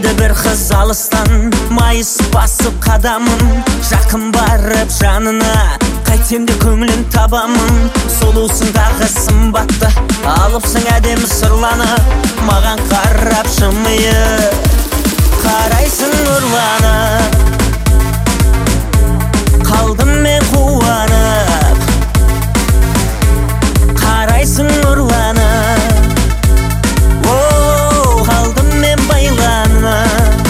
келеді бір қыз алыстан, майыс басып қадамын, жақын барып жанына, қайтсем де көңілін табамын. Сұлусың дағы сымбатты, алыпсың әдемі сырланып, маған қарап жымиып қарайсың нұрланып. Қалдым мен қуанып, қарайсың нұрланып. Оу, қалдым мен байланып.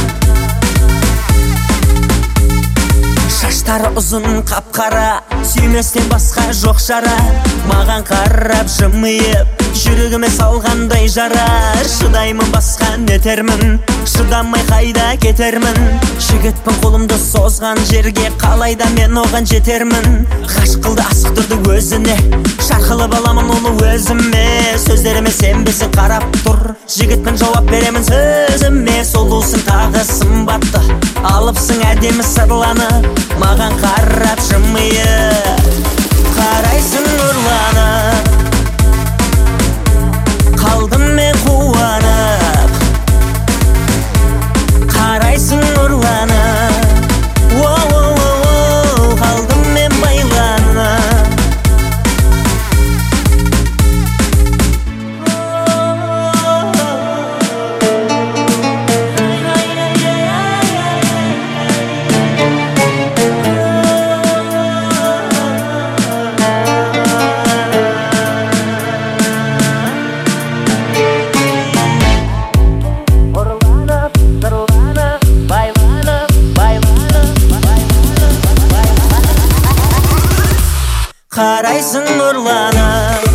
Шаштары ұзын қап-қара, сүйместен басқа жоқ шара, маған қарап жымиып жүрегіме салғандай жарар. Шыдаймын басқа нетермін, шыдамай қайда кетермін. Жігітпін қолымды созған жерге, қалайда мен оған жетермін. Ғашық қылды асықтырды өзіне, шарқылып аламын оны өзіме. Сөздеріме сенбесін қарап тұр, жігітпін жауап беремін сөзіме. Сұлусың тағы сымбатты, алыпсың әдемі сырланып, маған қарап жымиып қарайсың нұрланып. Қалдым мен қуанып, қарайсың нұрланып. Оу, қалдым мен байланып. Қарайсың нұрланып.